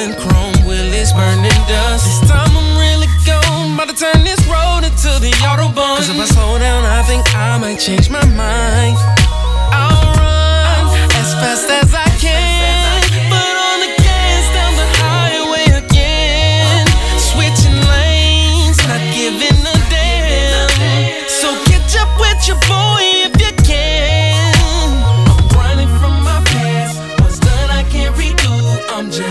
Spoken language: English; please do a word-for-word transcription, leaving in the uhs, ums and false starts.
Selling chrome, wheelies, burning dust. This time I'm really gone, about to turn this road into the Autobahn. Cause if I slow down, I think I might change my mind. I'll run as fast as